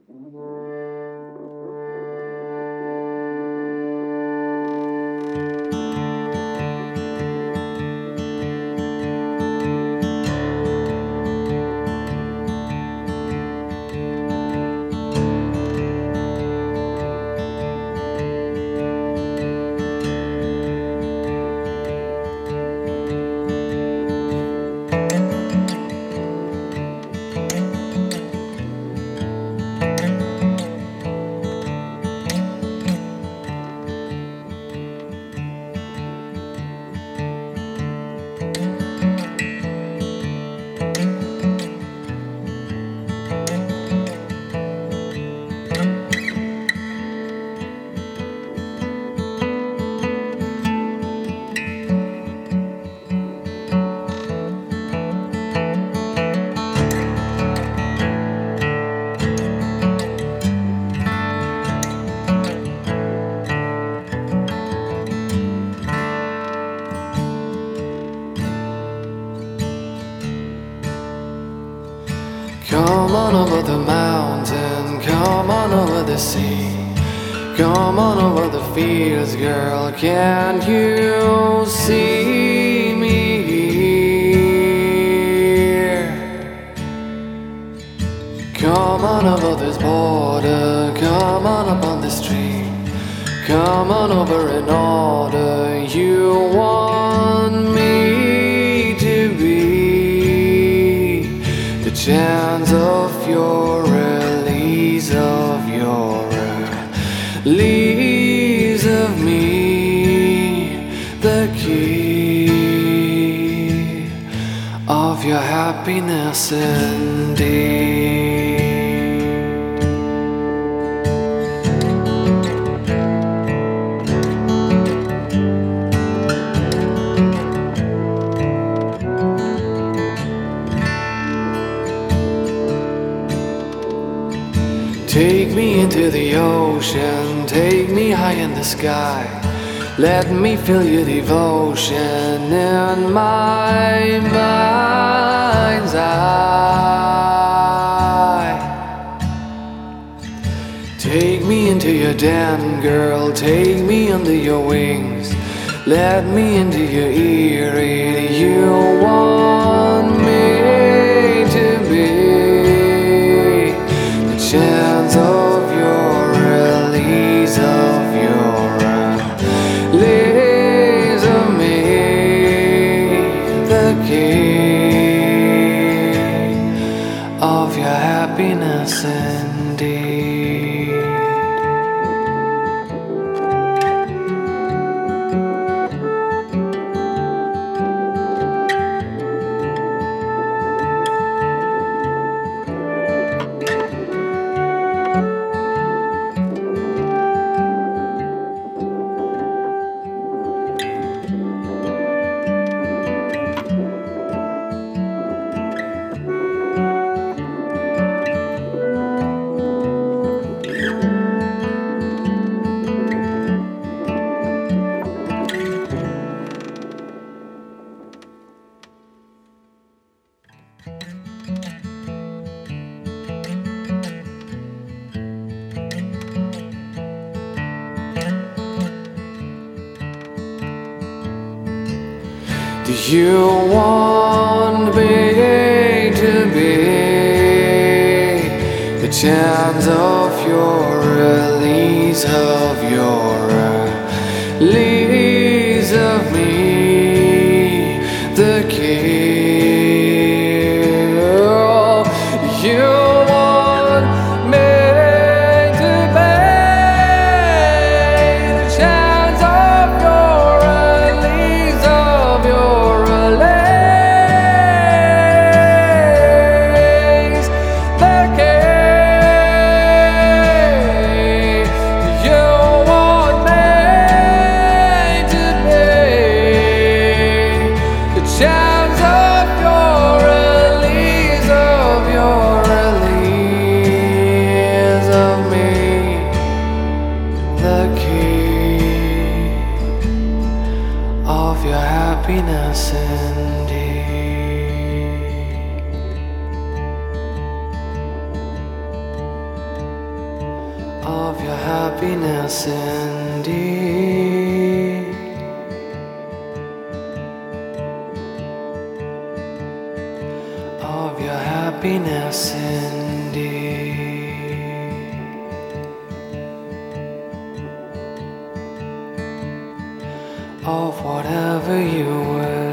Come on over the mountain, come on over the sea, come on over the fields, girl, can't you see me here? Come on over this border, come on up on the street, come on over in order. You want me to be the chance of your release of your release of me, the key of your happiness indeed. Take me into the ocean, take me high in the sky. Let me feel your devotion in my mind's eye. Take me into your den, girl, take me under your wings. Let me into your ear, you want me to be the chance of your release of your release of me, the key of your happiness indeed. Do you want me to be the chance of your release of your release of me, the key? You want me to be the chance of your release of your release, the key. You want me of your happiness indeed. Of your happiness indeed. Of whatever you will.